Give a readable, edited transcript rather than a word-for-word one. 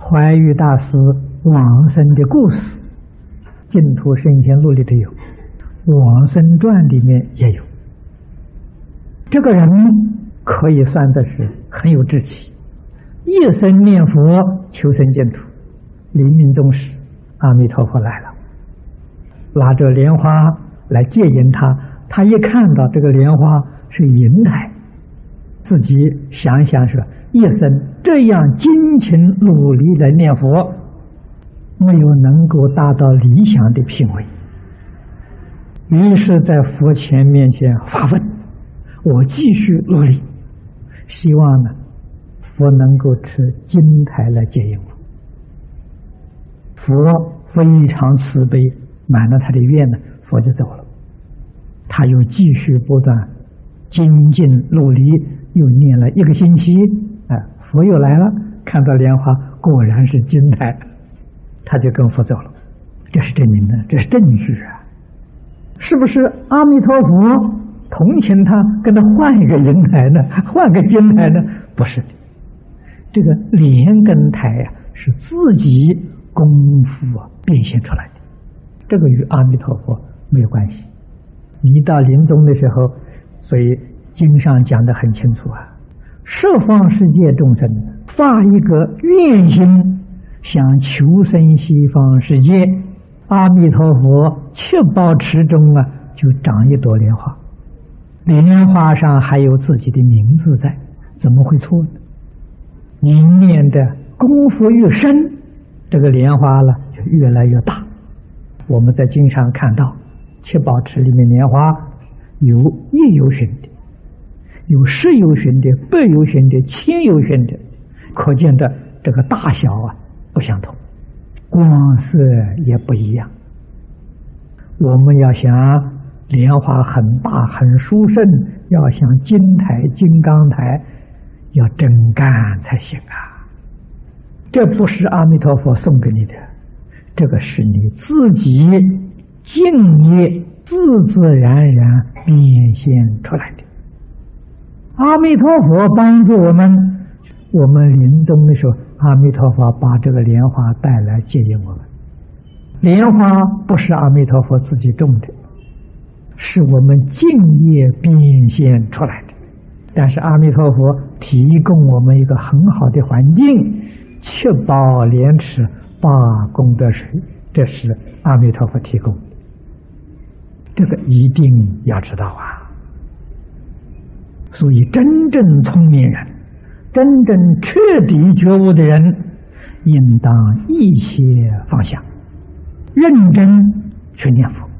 怀玉大师往生的故事，净土圣贤录里头有，往生传里面也有。这个人可以算的是很有志气，一生念佛求生净土。临命终时，阿弥陀佛来了，拿着莲花来接引他。他一看到这个莲花是云台，自己想想说，一生这样精勤努力的念佛，没有能够达到理想的品位，于是在佛前面前发问，我继续努力，希望呢佛能够持金台来接引我。佛非常慈悲，满了他的愿呢，佛就走了。他又继续不断精进努力，又念了1个星期，佛又来了，看到莲花果然是金台，他就跟佛走了。这是证明的，这是证据啊！是不是阿弥陀佛同情他，跟他换一个云台呢？换个金台呢？不是的，这个莲跟台呀，是自己功夫变现出来的，这个与阿弥陀佛没有关系。你到临终的时候，所以经上讲得很清楚啊，十方世界众生发一个愿心，想求生西方世界，阿弥陀佛确保池中就长一朵莲花，莲花上还有自己的名字在，怎么会错呢？你念的功夫越深，这个莲花就越来越大。我们在经上看到七宝池里面莲花有1由旬的，有10由旬的，8由旬的，1000由旬的，可见的这个大小不相同，光色也不一样。我们要想莲花很大很殊胜，要想金台金刚台要真干才行啊！这不是阿弥陀佛送给你的，这个是你自己敬业自自然然变现出来的。阿弥陀佛帮助我们，我们临终的时候，阿弥陀佛把这个莲花带来接引我们。莲花不是阿弥陀佛自己种的，是我们敬业变现出来的。但是阿弥陀佛提供我们一个很好的环境，确保莲池罢功德水，这是阿弥陀佛提供的。这个一定要知道啊！所以真正聪明人，真正彻底觉悟的人，应当一切放下，认真去念佛。